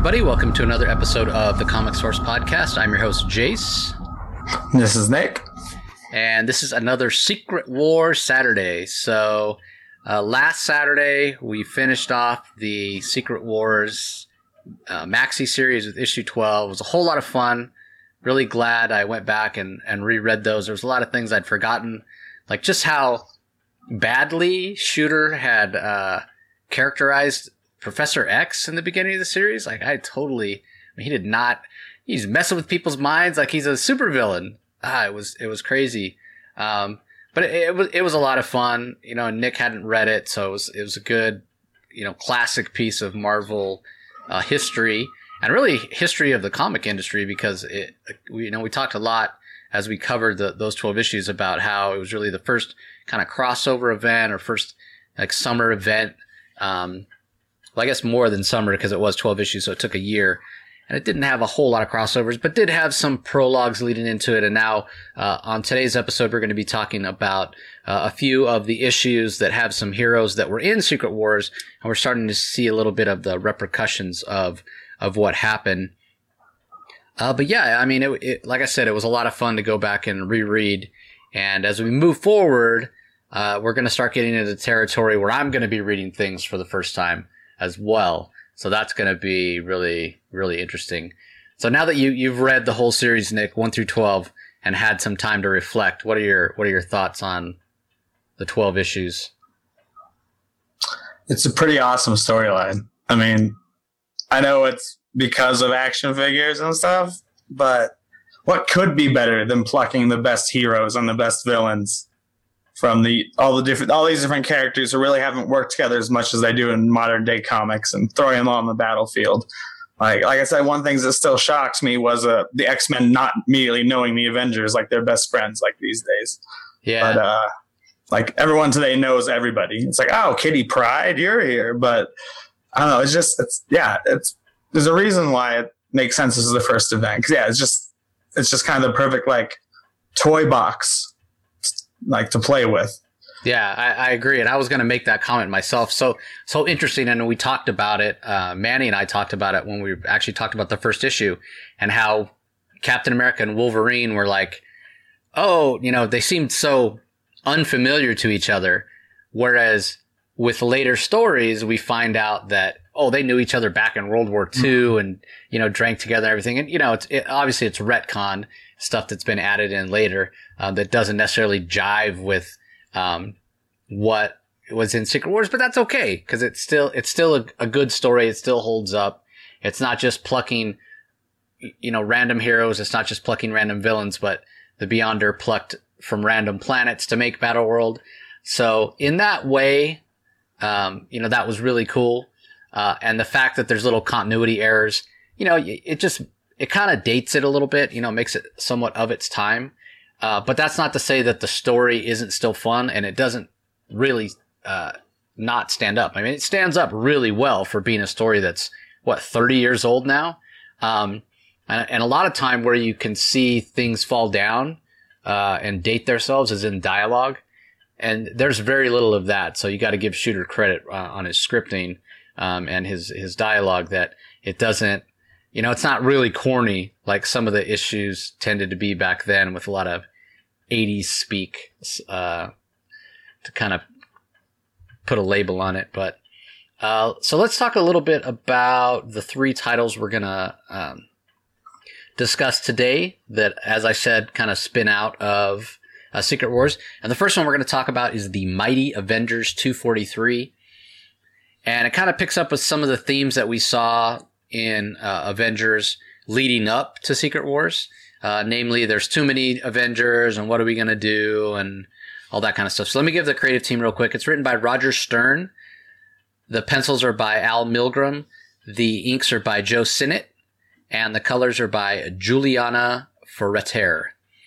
everybody. Welcome to another episode of the Comic Source Podcast. I'm your host, Jace. This is Nick. And this is another Secret Wars Saturday. So, last Saturday, we finished off the Secret Wars maxi series with issue 12. It was a whole lot of fun. Really glad I went back and reread those. There was a lot of things I'd forgotten. Like just how badly Shooter had characterized Professor X in the beginning of the series. Like he's messing with people's minds like he's a supervillain. It was crazy. But it was a lot of fun. You know, Nick hadn't read it, so it was a good, classic piece of Marvel history and really history of the comic industry, because we talked a lot as we covered those 12 issues about how it was really the first kind of crossover event or first like summer event. Well, I guess more than summer because it was 12 issues, so it took a year. And it didn't have a whole lot of crossovers, but did have some prologues leading into it. And now on today's episode, we're going to be talking about a few of the issues that have some heroes that were in Secret Wars. And we're starting to see a little bit of the repercussions of what happened. But yeah, I mean, like I said, it was a lot of fun to go back and reread. And as we move forward, we're going to start getting into territory where I'm going to be reading things for the first time as well. So that's going to be really, really interesting. So now that you've read the whole series, Nick, 1 through 12, and had some time to reflect, what are your thoughts on the 12 issues? It's a pretty awesome storyline. I mean, I know it's because of action figures and stuff, but what could be better than plucking the best heroes and the best villains from all these different characters who really haven't worked together as much as they do in modern day comics and throwing them on the battlefield. Like I said, one thing that still shocks me was the X-Men not immediately knowing the Avengers like they're best friends like these days. Yeah. But like everyone today knows everybody. It's like, oh, Kitty Pryde, you're here. But I don't know. There's a reason why it makes sense as the first event. 'Cause yeah, it's just kind of the perfect like toy box like to play with. Yeah, I agree. And I was going to make that comment myself. So interesting. And we talked about it. Manny and I talked about it when we actually talked about the first issue and how Captain America and Wolverine were like, oh, they seemed so unfamiliar to each other. Whereas with later stories, we find out that, oh, they knew each other back in World War II and, drank together and everything. And, obviously it's retcon stuff that's been added in later that doesn't necessarily jive with what was in Secret Wars, but that's okay because it's still a good story. It still holds up. It's not just plucking, random heroes. It's not just plucking random villains, but the Beyonder plucked from random planets to make Battleworld. So in that way, that was really cool. And the fact that there's little continuity errors, it kind of dates it a little bit, makes it somewhat of its time. But that's not to say that the story isn't still fun and it doesn't really, not stand up. I mean, it stands up really well for being a story that's 30 years old now. And a lot of time where you can see things fall down, and date themselves is in dialogue. And there's very little of that. So you got to give Shooter credit on his scripting, and his dialogue that it doesn't, it's not really corny like some of the issues tended to be back then with a lot of 80s speak, to kind of put a label on it. But, so let's talk a little bit about the 3 titles we're going to, discuss today that, as I said, kind of spin out of, Secret Wars. And the first one we're going to talk about is the Mighty Avengers 243. And it kind of picks up with some of the themes that we saw in Avengers leading up to Secret Wars. Namely, there's too many Avengers and what are we going to do and all that kind of stuff. So let me give the creative team real quick. It's written by Roger Stern. The pencils are by Al Milgrom. The inks are by Joe Sinnott. And the colors are by Juliana Ferreter.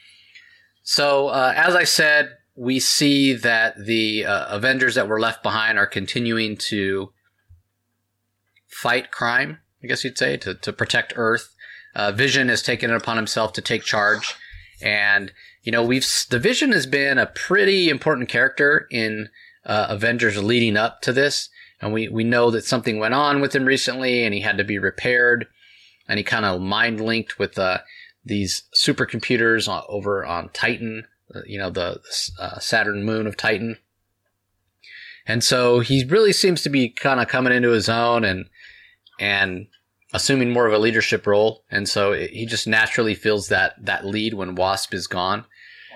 So as I said, we see that the Avengers that were left behind are continuing to fight crime, I guess you'd say, to protect Earth. Vision has taken it upon himself to take charge. And, the Vision has been a pretty important character in Avengers leading up to this. And we know that something went on with him recently and he had to be repaired. And he kind of mind linked with these supercomputers over on Titan, the Saturn moon of Titan. And so he really seems to be kind of coming into his own and assuming more of a leadership role. And so he just naturally feels that lead when Wasp is gone.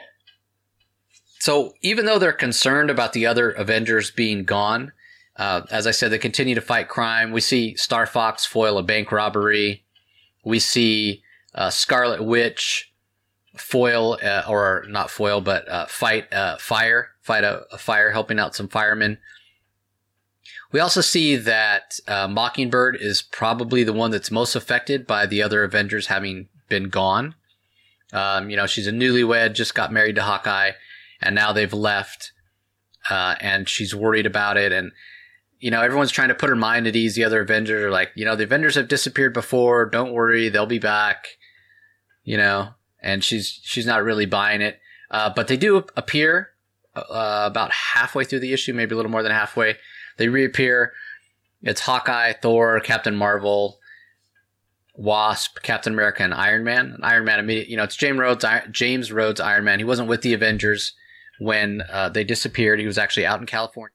So even though they're concerned about the other Avengers being gone, as I said, they continue to fight crime. We see Star Fox foil a bank robbery. We see Scarlet Witch foil, or not foil, but fight a fire, helping out some firemen. We also see that Mockingbird is probably the one that's most affected by the other Avengers having been gone. She's a newlywed, just got married to Hawkeye, and now they've left, and she's worried about it. And, everyone's trying to put her mind at ease. The other Avengers are like, the Avengers have disappeared before. Don't worry. They'll be back, and she's not really buying it. But they do appear about halfway through the issue, maybe a little more than halfway. They reappear. It's Hawkeye, Thor, Captain Marvel, Wasp, Captain America, and Iron Man. And Iron Man immediately, it's James Rhodes, Iron Man. He wasn't with the Avengers when they disappeared. He was actually out in California.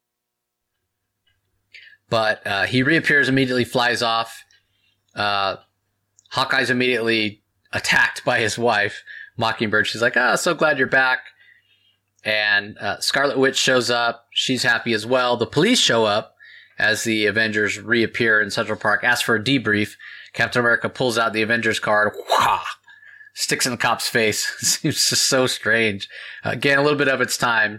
But he reappears immediately, flies off. Hawkeye's immediately attacked by his wife, Mockingbird. She's like, so glad you're back. And Scarlet Witch shows up. She's happy as well. The police show up as the Avengers reappear in Central Park, ask for a debrief. Captain America pulls out the Avengers card, sticks in the cop's face. Seems just so strange. Again, a little bit of its time.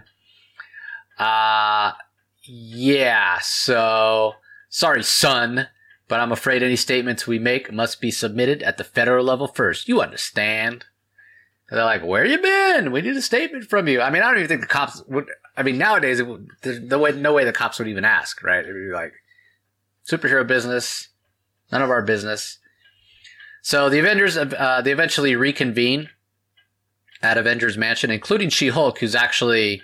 So sorry, son, but I'm afraid any statements we make must be submitted at the federal level first. You understand? They're like, where you been? We need a statement from you. I mean, I don't even think the cops would. I mean, nowadays, there's no way the cops would even ask, right? It'd be like, superhero business, none of our business. So the Avengers, they eventually reconvene at Avengers Mansion, including She-Hulk, who's actually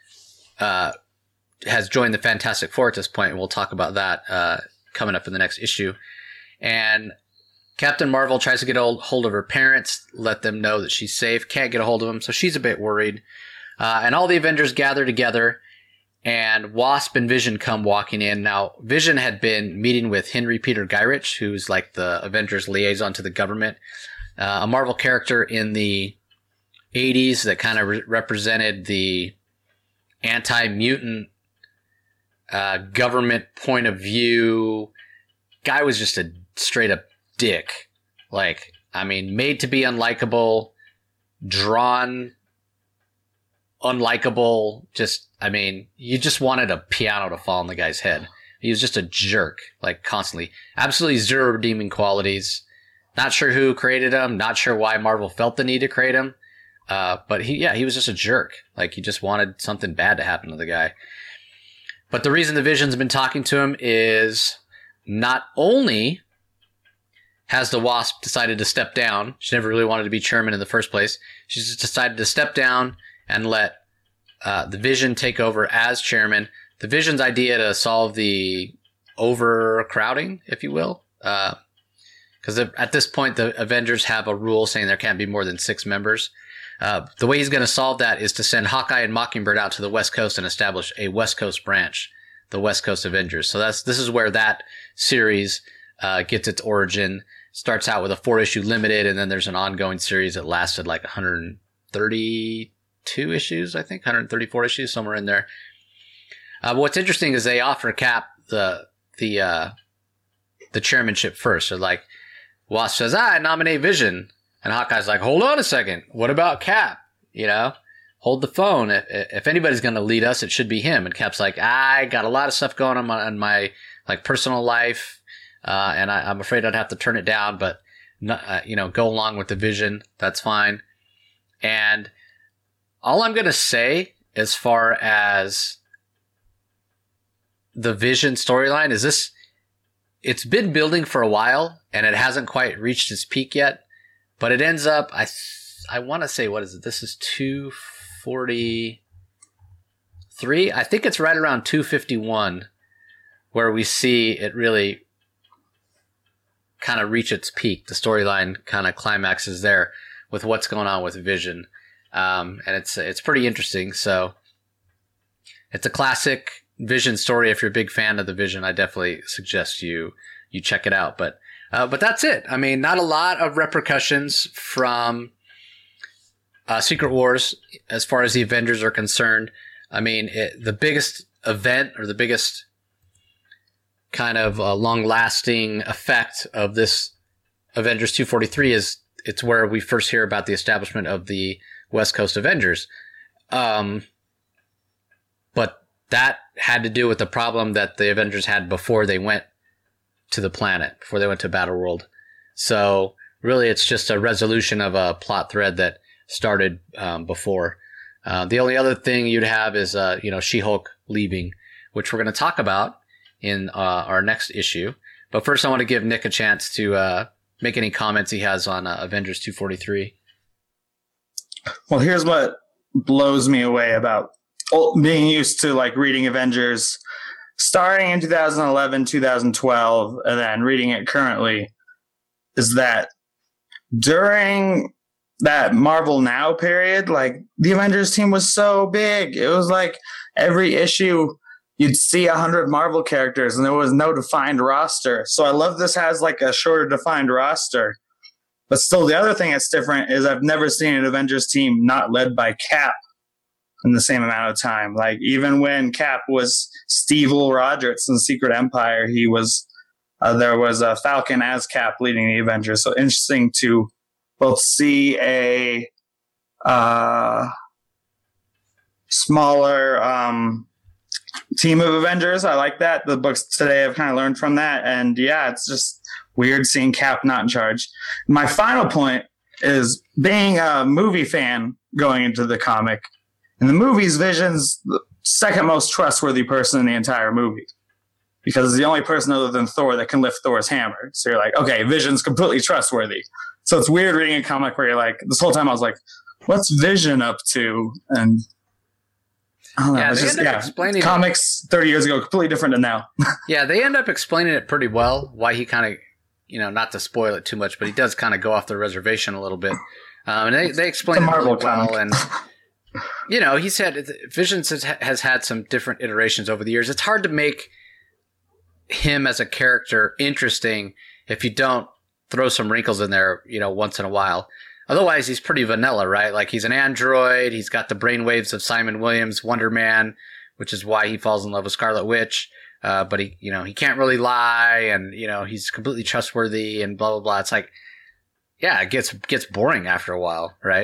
has joined the Fantastic Four at this point, and we'll talk about that coming up in the next issue. And Captain Marvel tries to get a hold of her parents, let them know that she's safe. Can't get a hold of them, so she's a bit worried. And all the Avengers gather together, and Wasp and Vision come walking in. Now, Vision had been meeting with Henry Peter Gyrich, who's like the Avengers liaison to the government, a Marvel character in the 80s that kind of represented the anti-mutant government point of view. Guy was just a straight up dick. Like, I mean, made to be unlikable, drawn unlikable. Just, I mean, you just wanted a piano to fall on the guy's head. He was just a jerk, like constantly. Absolutely zero redeeming qualities. Not sure who created him. Not sure why Marvel felt the need to create him. But he was just a jerk. Like, he just wanted something bad to happen to the guy. But the reason the Vision's been talking to him is not only has the Wasp decided to step down. She never really wanted to be chairman in the first place. She's just decided to step down and let the Vision take over as chairman. The Vision's idea to solve the overcrowding, if you will, because at this point the Avengers have a rule saying there can't be more than 6 members. The way he's going to solve that is to send Hawkeye and Mockingbird out to the West Coast and establish a West Coast branch, the West Coast Avengers. So this is where that series gets its origin. Starts out with a 4-issue limited, and then there's an ongoing series that lasted like 132 issues, I think, 134 issues, somewhere in there. But what's interesting is they offer Cap the chairmanship first. So like, Wasp says, I nominate Vision. And Hawkeye's like, hold on a second. What about Cap? Hold the phone. If anybody's going to lead us, it should be him. And Cap's like, I got a lot of stuff going on in my like personal life. And I'm afraid I'd have to turn it down, but go along with the Vision. That's fine. And all I'm going to say as far as the Vision storyline is this: it's been building for a while and it hasn't quite reached its peak yet, but it ends up, I want to say, what is it? This is 243. I think it's right around 251. where we see it really kind of reach its peak. The storyline kind of climaxes there with what's going on with Vision. And it's pretty interesting. So it's a classic Vision story. If you're a big fan of the Vision, I definitely suggest you check it out. But that's it. I mean, not a lot of repercussions from Secret Wars as far as the Avengers are concerned. I mean, the biggest event or the biggest kind of long-lasting effect of this Avengers 243 is it's where we first hear about the establishment of the West Coast Avengers. But that had to do with the problem that the Avengers had before they went to the planet, before they went to Battleworld. So really it's just a resolution of a plot thread that started before. The only other thing you'd have is, She-Hulk leaving, which we're going to talk about in our next issue. But first I want to give Nick a chance to make any comments he has on Avengers 243. Well, here's what blows me away about being used to like reading Avengers starting in 2011, 2012, and then reading it currently, is that during that Marvel Now period, like the Avengers team was so big. It was like every issue you'd see 100 Marvel characters and there was no defined roster. So I love this has like a shorter defined roster. But still, the other thing that's different is I've never seen an Avengers team not led by Cap in the same amount of time. Like even when Cap was Steve Rogers in Secret Empire, he was there was a Falcon as Cap leading the Avengers. So interesting to both see a smaller team of Avengers. I like that. The books today have kind of learned from that. And yeah, it's just weird seeing Cap not in charge. My final point is being a movie fan going into the comic. In the movies, Vision's the second most trustworthy person in the entire movie because it's the only person other than Thor that can lift Thor's hammer. So you're like, okay, Vision's completely trustworthy. So it's weird reading a comic where you're like, this whole time I was like, what's Vision up to? And I don't know. Yeah, it's they just, end up explaining comics 30 years ago, completely different than now. Yeah, they end up explaining it pretty well, why he kind of, not to spoil it too much, but he does kind of go off the reservation a little bit. And they explain it really well. And, he said Vision has had some different iterations over the years. It's hard to make him as a character interesting if you don't throw some wrinkles in there, once in a while. Otherwise, he's pretty vanilla, right? Like he's an android. He's got the brainwaves of Simon Williams, Wonder Man, which is why he falls in love with Scarlet Witch. But he can't really lie, and he's completely trustworthy, and blah blah blah. It's like, yeah, it gets boring after a while, right?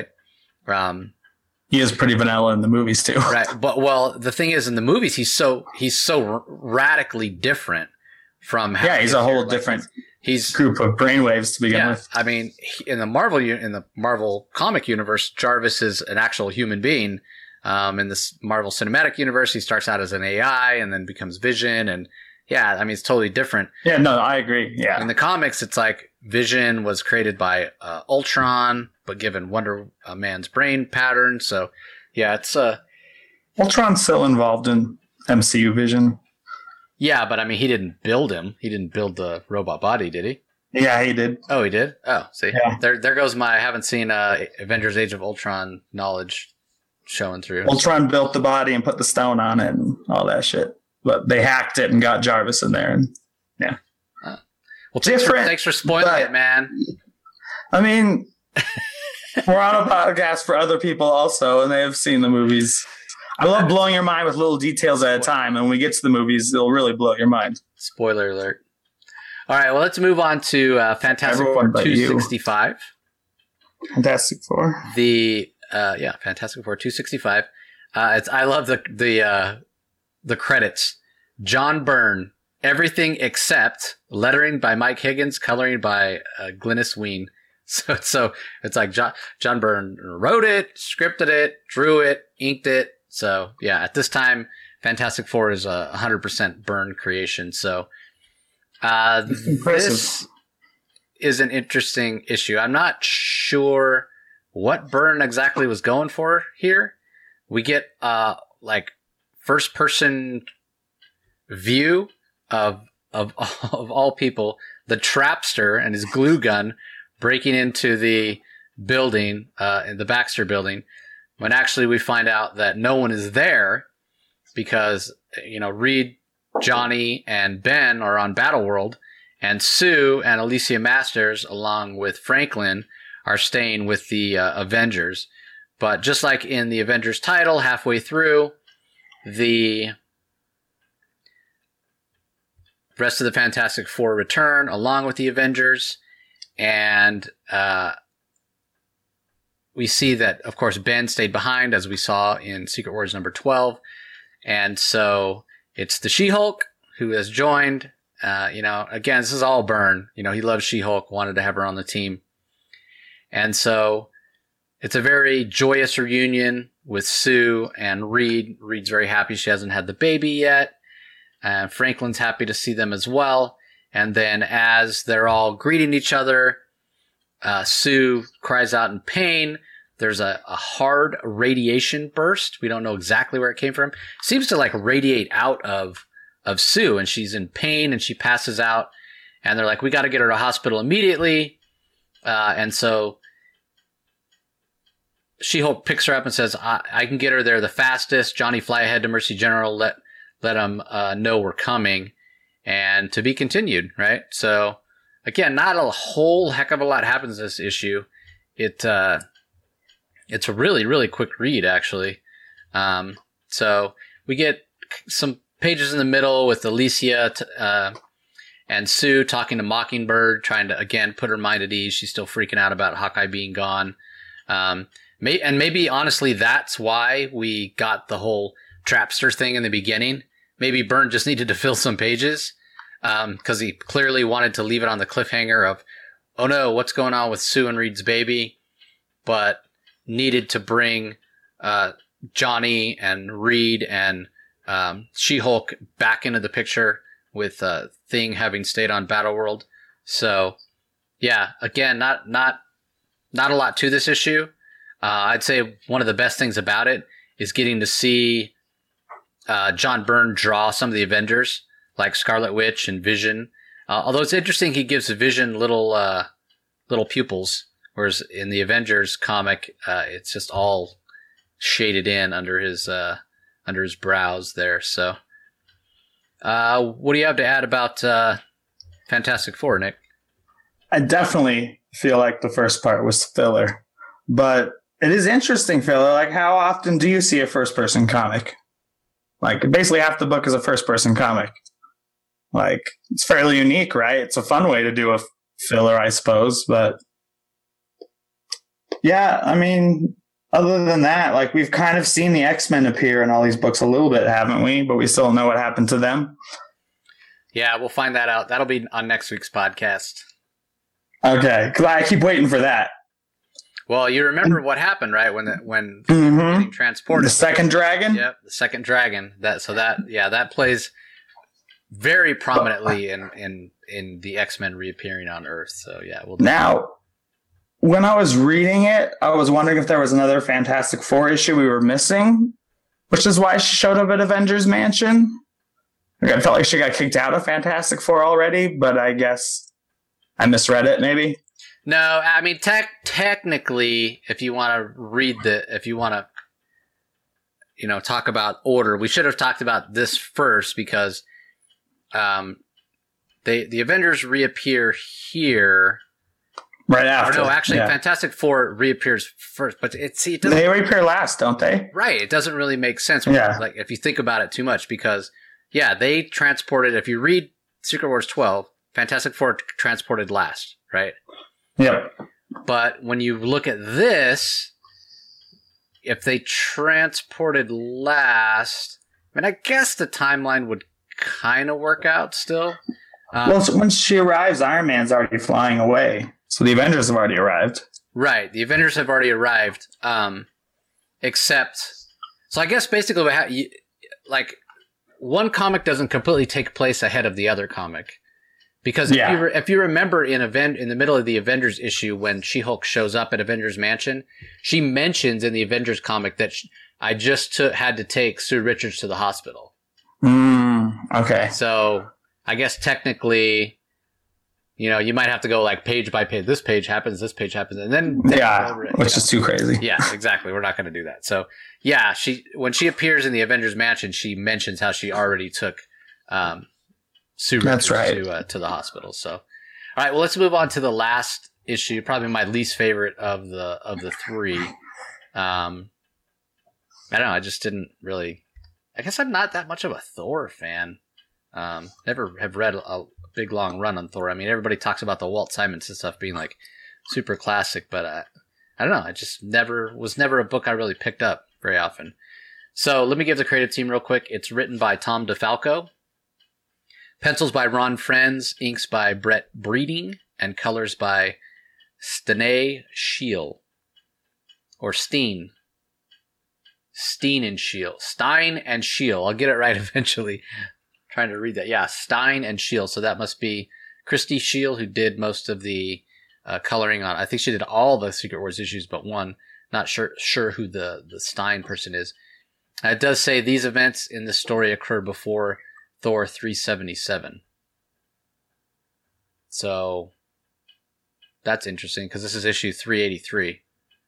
He is pretty vanilla in the movies too, right? But the thing is, in the movies, he's so radically different from how he's a whole different group of brainwaves to begin with. I mean, in the Marvel comic universe, Jarvis is an actual human being. In this Marvel Cinematic Universe, he starts out as an AI and then becomes Vision. And yeah, I mean, it's totally different. Yeah, no, I agree. Yeah. In the comics, it's like Vision was created by Ultron, but given Wonder Man's brain pattern. So yeah, it's Ultron's still involved in MCU Vision. Yeah, but I mean, he didn't build him. He didn't build the robot body, did he? Yeah, he did. Oh, he did? Oh, see. Yeah. There goes my I haven't seen Avengers Age of Ultron knowledge showing through. Ultron built the body and put the stone on it and all that shit. But they hacked it and got Jarvis in there. And yeah. Well, thanks for spoiling it, man. I mean, we're on a podcast for other people also, and they have seen the movies. I love blowing your mind with little details at a time. And when we get to the movies, it'll really blow your mind. Spoiler alert. All right, well, let's move on to Fantastic Four 265. Fantastic Four. Fantastic Four 265. I love the credits. John Byrne, everything except lettering by Mike Higgins, coloring by Glynis Wein. So it's like John Byrne wrote it, scripted it, drew it, inked it. So yeah, at this time, Fantastic Four is a 100% Byrne creation. So this is an interesting issue. I'm not sure what Byrne exactly was going for here. We get like first person view of of all people, the Trapster and his glue gun breaking into the building, in the Baxter building, when actually we find out that no one is there because, Reed, Johnny, and Ben are on Battleworld, and Sue and Alicia Masters, along with Franklin, are staying with the Avengers. But just like in the Avengers title, halfway through, the rest of the Fantastic Four return along with the Avengers, and we see that, of course, Ben stayed behind, as we saw in Secret Wars number 12, and so it's the She-Hulk who has joined. Again, this is all Byrne. He loves She-Hulk, wanted to have her on the team, and so it's a very joyous reunion with Sue and Reed. Reed's very happy she hasn't had the baby yet. Franklin's happy to see them as well. And then as they're all greeting each other, Sue cries out in pain. There's a hard radiation burst. We don't know exactly where it came from. Seems to radiate out of Sue, and she's in pain and she passes out. And they're like, we got to get her to hospital immediately. And so She-Hulk picks her up and says, I can get her there the fastest. Johnny, fly ahead to Mercy General. Let them know we're coming. And to be continued, right? So, again, not a whole heck of a lot happens in this issue. It's a really, really quick read, actually. So we get some pages in the middle with Alicia and Sue talking to Mockingbird, trying to, again, put her mind at ease. She's still freaking out about Hawkeye being gone. And maybe, honestly, that's why we got the whole Trapster thing in the beginning. Maybe Byrne just needed to fill some pages, because he clearly wanted to leave it on the cliffhanger of, oh no, what's going on with Sue and Reed's baby? But needed to bring Johnny and Reed and She-Hulk back into the picture with Thing having stayed on Battleworld. So, yeah, again, not a lot to this issue. I'd say one of the best things about it is getting to see John Byrne draw some of the Avengers, like Scarlet Witch and Vision. Although it's interesting, he gives Vision little pupils, whereas in the Avengers comic, it's just all shaded in under his brows there. So, what do you have to add about Fantastic Four, Nick? I definitely feel like the first part was filler, but it is interesting filler. Like, how often do you see a first-person comic? Like, basically half the book is a first-person comic. Like, it's fairly unique, right? It's a fun way to do a filler, I suppose. But, yeah, I mean, other than that, like, we've kind of seen the X-Men appear in all these books a little bit, haven't we? But we still don't know what happened to them. Yeah, we'll find that out. That'll be on next week's podcast. Okay, because I keep waiting for that. Well, you remember what happened, right? When they were getting transported. The second dragon? Yep, the second dragon. That plays very prominently in the X-Men reappearing on Earth. So yeah, now, when I was reading it, I was wondering if there was another Fantastic Four issue we were missing, which is why she showed up at Avengers Mansion. I felt like she got kicked out of Fantastic Four already, but I guess I misread it, maybe. No, I mean, technically, if you want to talk about order, we should have talked about this first because the Avengers reappear here. Right after. Or no, actually, yeah. Fantastic Four reappears first, but it doesn't. They reappear last, don't they? Right. It doesn't really make sense. Yeah. If you think about it too much, because they transported. If you read Secret Wars 12, Fantastic Four transported last, right? Yep. But when you look at this, if they transported last, I mean, I guess the timeline would kind of work out still. Well, so when she arrives, Iron Man's already flying away. So the Avengers have already arrived. Right. The Avengers have already arrived. Except, so I guess basically, one comic doesn't completely take place ahead of the other comic. Because if you remember in the middle of the Avengers issue when She-Hulk shows up at Avengers Mansion, she mentions in the Avengers comic that I just had to take Sue Richards to the hospital. Okay. So I guess technically, you might have to go like page by page. This page happens, and then which is too crazy. Yeah, exactly. We're not going to do that. So yeah, when she appears in the Avengers Mansion, she mentions how she already took Sue That's right. to the hospital. So all right, well, let's move on to the last issue, probably my least favorite of the three. I don't know. I just didn't really. I guess I'm not that much of a Thor fan. Never have read a big long run on Thor. I mean, everybody talks about the Walt Simonson stuff being like super classic, but I don't know. I just was never a book I really picked up very often. So let me give the creative team real quick. It's written by Tom DeFalco, pencils by Ron Frenz, inks by Brett Breeding, and colors by Stene Scheel or Steen. Steen and Scheel. Stein and Scheel. I'll get it right eventually. Trying to read that. Yeah, Stein and Scheel. So that must be Christy Scheel, who did most of the coloring on. I think she did all the Secret Wars issues but one. Not sure who the Stein person is. It does say these events in the story occur before Thor 377. So that's interesting because this is issue 383.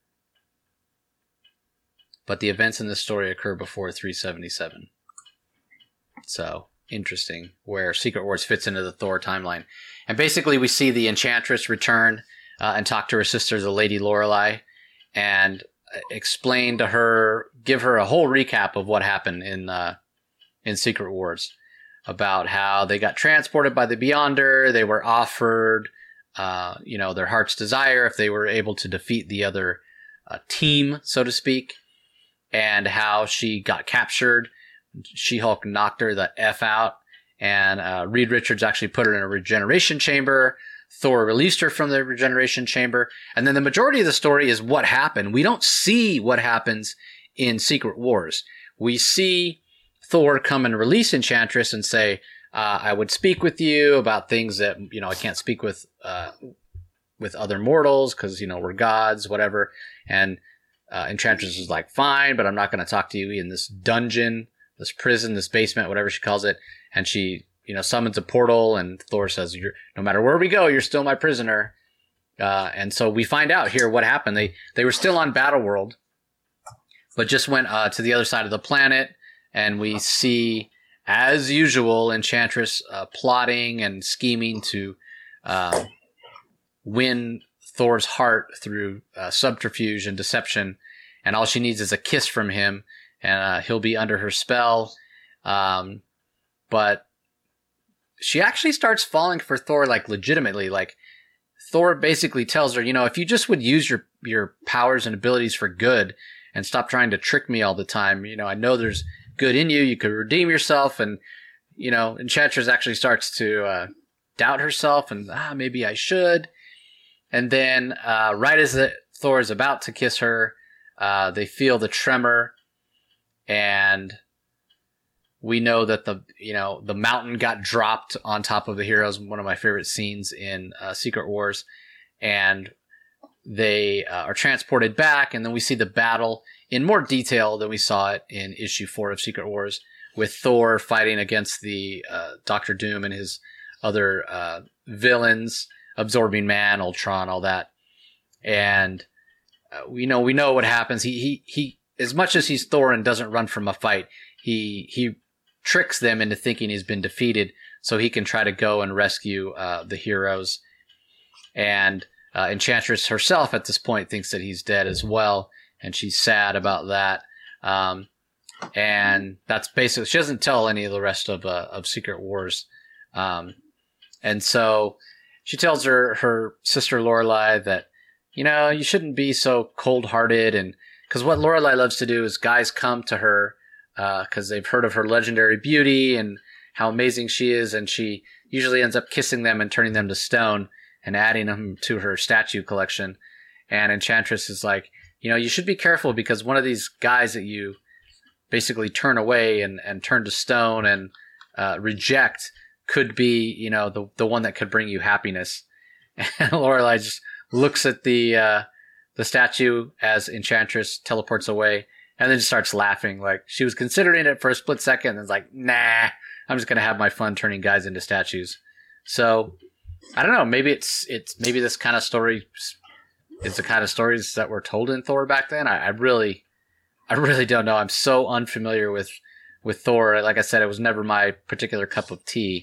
But the events in this story occur before 377. So interesting where Secret Wars fits into the Thor timeline. And basically we see the Enchantress return and talk to her sister, the Lady Lorelei, and explain to her, give her a whole recap of what happened in Secret Wars, about how they got transported by the Beyonder. They were offered, their heart's desire if they were able to defeat the other team, so to speak, and how she got captured. She-Hulk knocked her the F out, and Reed Richards actually put her in a regeneration chamber. Thor released her from the regeneration chamber. And then the majority of the story is what happened. We don't see what happens in Secret Wars. We see Thor come and release Enchantress and say, I would speak with you about things that, I can't speak with other mortals because, we're gods, whatever. And Enchantress is like, fine, but I'm not going to talk to you in this dungeon, this prison, this basement, whatever she calls it. And she, summons a portal, and Thor says, no matter where we go, you're still my prisoner. And so we find out here what happened. They were still on Battleworld, but just went to the other side of the planet. And we see, as usual, Enchantress plotting and scheming to win Thor's heart through subterfuge and deception. And all she needs is a kiss from him, and he'll be under her spell. But she actually starts falling for Thor, like, legitimately. Like, Thor basically tells her, if you just would use your powers and abilities for good and stop trying to trick me all the time, I know there's good in you. You could redeem yourself. And, Enchantress actually starts to doubt herself and, maybe I should. And then right as Thor is about to kiss her, they feel the tremor, and we know that the mountain got dropped on top of the heroes. One of my favorite scenes in Secret Wars. And they are transported back, and then we see the battle in more detail than we saw it in issue 4 of Secret Wars, with Thor fighting against the Doctor Doom and his other villains, Absorbing Man, Ultron, all that. And we know what happens. He as much as he's Thor and doesn't run from a fight, he tricks them into thinking he's been defeated so he can try to go and rescue the heroes. And Enchantress herself at this point thinks that he's dead as well, and she's sad about that. And that's basically, she doesn't tell any of the rest of Secret Wars. And so she tells her sister Lorelei that, you shouldn't be so cold-hearted, and because what Lorelei loves to do is guys come to her because they've heard of her legendary beauty and how amazing she is, and she usually ends up kissing them and turning them to stone and adding them to her statue collection. And Enchantress is like, you should be careful, because one of these guys that you basically turn away and turn to stone and reject could be, the one that could bring you happiness. And Lorelei just looks at the statue as Enchantress teleports away, and then just starts laughing. Like she was considering it for a split second, and it's like, nah, I'm just gonna have my fun turning guys into statues. So I don't know. Maybe it's maybe this kind of story is the kind of stories that were told in Thor back then. I really don't know. I'm so unfamiliar with Thor. Like I said, it was never my particular cup of tea.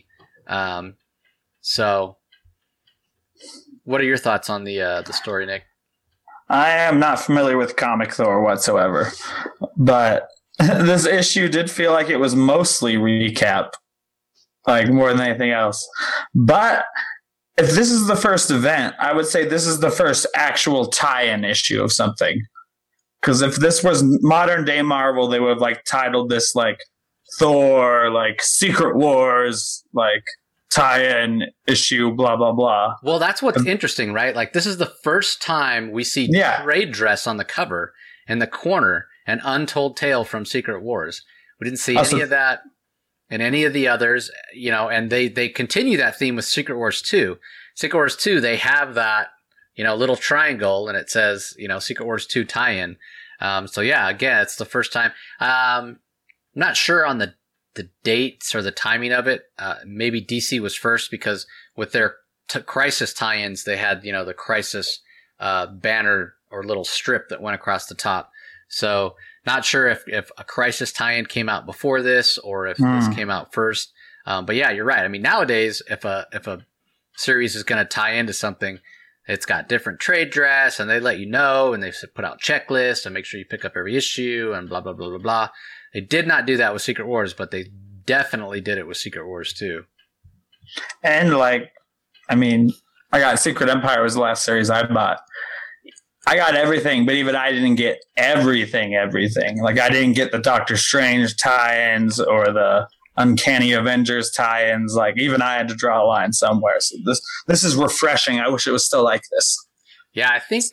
So what are your thoughts on the story, Nick? I am not familiar with comic Thor whatsoever, but this issue did feel like it was mostly recap, like more than anything else. But if this is the first event, I would say this is the first actual tie-in issue of something. Because if this was modern day Marvel, they would have like titled this like Thor, like Secret Wars, like tie-in issue, blah blah blah. Well, that's what's interesting, right? Like this is the first time we see Trade Dress on the cover in the corner, an untold tale from Secret Wars. We didn't see any of that in any of the others, you know, and they continue that theme with Secret Wars 2. Secret Wars 2, they have that, you know, little triangle, and it says, you know, Secret Wars 2 tie-in. So yeah, again, it's the first time. I'm not sure on the dates or the timing of it. Maybe DC was first because with their Crisis tie-ins, they had, you know, the Crisis banner or little strip that went across the top. So not sure if a Crisis tie-in came out before this or if this came out first. But yeah, you're right. I mean, nowadays, if a series is going to tie into something, it's got different trade dress, and they let you know, and they put out checklists and make sure you pick up every issue and blah, blah, blah, blah, blah. They did not do that with Secret Wars, but they definitely did it with Secret Wars 2. And like, I mean, I got Secret Empire was the last series I bought. I got everything, but even I didn't get everything. Like I didn't get the Doctor Strange tie-ins or the Uncanny Avengers tie-ins. Like even I had to draw a line somewhere. So this is refreshing. I wish it was still like this. Yeah, I think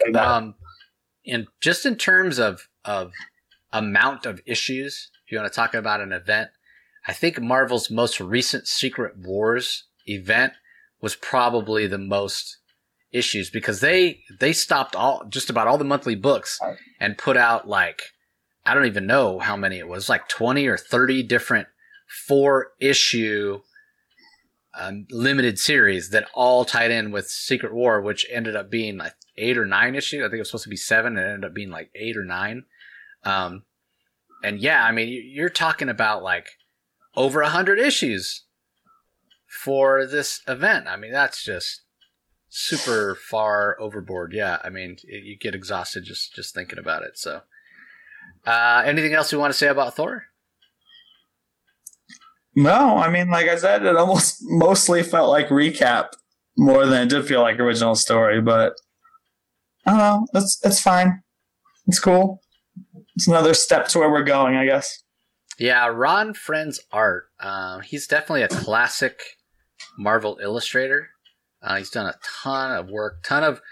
in terms of amount of issues, if you want to talk about an event, I think Marvel's most recent Secret Wars event was probably the most issues because they stopped just about all the monthly books and put out like, I don't even know how many it was, like 20 or 30 different 4-issue limited series that all tied in with Secret War, which ended up being like 8 or 9 issues. I think it was supposed to be 7 and it ended up being like 8 or 9. And yeah, I mean, you're talking about like over 100 issues for this event. I mean, that's just super far overboard. Yeah, I mean, you get exhausted just thinking about it. So, anything else you want to say about Thor? No, I mean, like I said, it almost mostly felt like recap more than it did feel like original story. But I don't know. It's fine. It's cool. It's another step to where we're going, I guess. Yeah, Ron Friend's art. He's definitely a classic Marvel illustrator. He's done a ton of work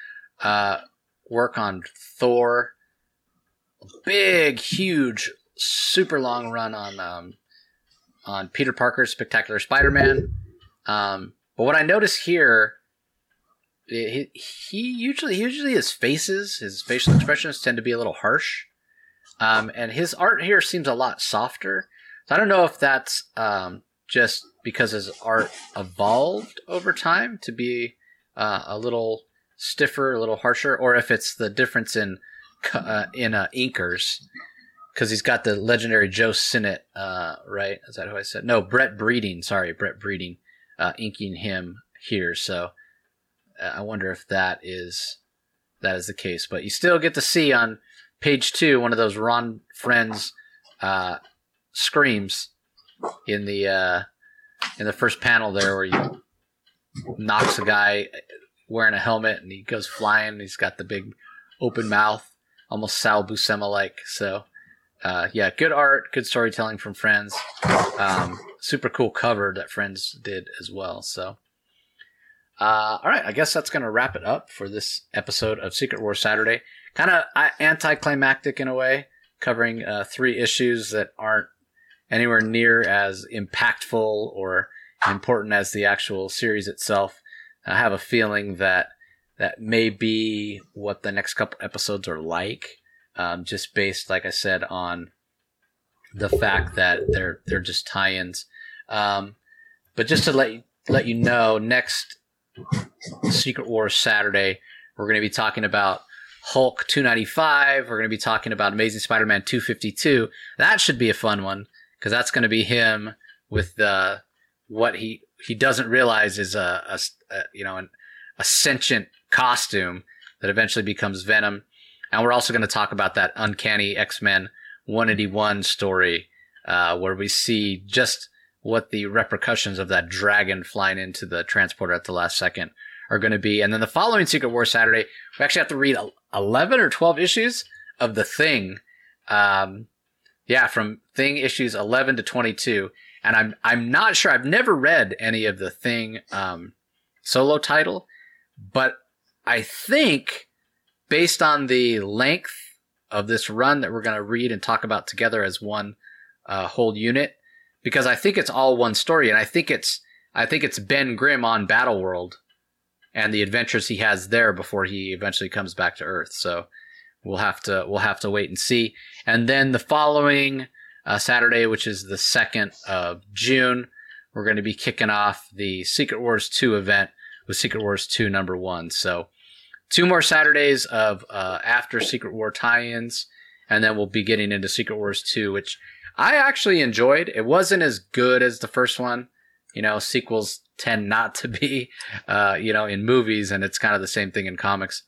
on Thor. Big, huge, super long run on Peter Parker's Spectacular Spider-Man. But what I notice here, he usually his facial expressions tend to be a little harsh. And his art here seems a lot softer. So I don't know if that's just because his art evolved over time to be a little stiffer, a little harsher, or if it's the difference in inkers. Because he's got the legendary Joe Sinnott, right? Is that who I said? No, Brett Breeding. Sorry, Brett Breeding, inking him here. So I wonder if that is the case. But you still get to see on page 2 one of those Ron Friends screams in the first panel there, where he knocks a guy wearing a helmet and he goes flying. He's got the big open mouth, almost Sal Buscema like. So. Yeah, good art, good storytelling from Friends. Super cool cover that Friends did as well. So, all right, I guess that's going to wrap it up for this episode of Secret Wars Saturday. Kind of anticlimactic in a way, covering 3 issues that aren't anywhere near as impactful or important as the actual series itself. I have a feeling that may be what the next couple episodes are like. just based, like I said, on the fact that they're just tie-ins. But just to let you know, next Secret Wars Saturday, we're going to be talking about Hulk 295. We're going to be talking about Amazing Spider-Man 252. That should be a fun one because that's going to be him with what he doesn't realize is a sentient costume that eventually becomes Venom. And we're also going to talk about that Uncanny X-Men 181 story where we see just what the repercussions of that dragon flying into the transporter at the last second are going to be. And then the following Secret Wars Saturday, we actually have to read 11 or 12 issues of The Thing. From Thing issues 11 to 22. And I'm not sure. I've never read any of the Thing solo title, but I think based on the length of this run that we're going to read and talk about together as one whole unit, because I think it's all one story, and I think it's Ben Grimm on Battleworld and the adventures he has there before he eventually comes back to Earth. So we'll have to wait and see. And then the following Saturday, which is the 2nd of June, we're going to be kicking off the Secret Wars 2 event with Secret Wars 2 #1. So 2 more Saturdays of after Secret War tie-ins, and then we'll be getting into Secret Wars 2, which I actually enjoyed. It wasn't as good as the first one. Sequels tend not to be, in movies, and it's kind of the same thing in comics.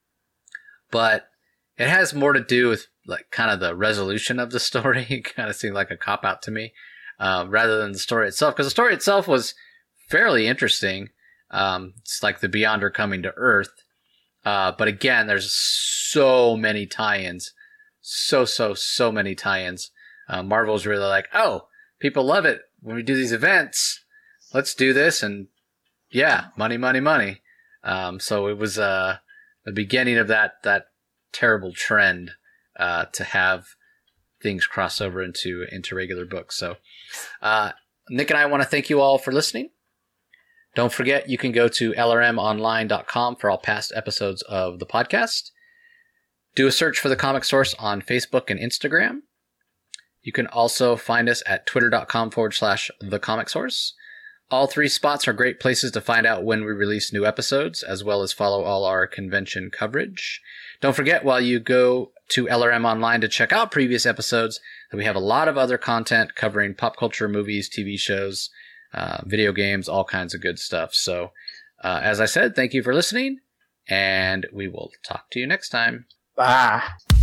But it has more to do with like kind of the resolution of the story. It kind of seemed like a cop-out to me, rather than the story itself. Because the story itself was fairly interesting. It's like the Beyonder coming to Earth. But again, there's so many tie-ins. So many tie-ins. Marvel's really like, oh, people love it when we do these events. Let's do this. And yeah, money. So it was the beginning of that terrible trend to have things cross over into regular books. So Nick and I want to thank you all for listening. Don't forget, you can go to lrmonline.com for all past episodes of the podcast. Do a search for The Comic Source on Facebook and Instagram. You can also find us at twitter.com/The Comic Source. All 3 spots are great places to find out when we release new episodes, as well as follow all our convention coverage. Don't forget, while you go to LRM Online to check out previous episodes, that we have a lot of other content covering pop culture, movies, TV shows, video games, all kinds of good stuff. So, as I said, thank you for listening, and we will talk to you next time. Bye.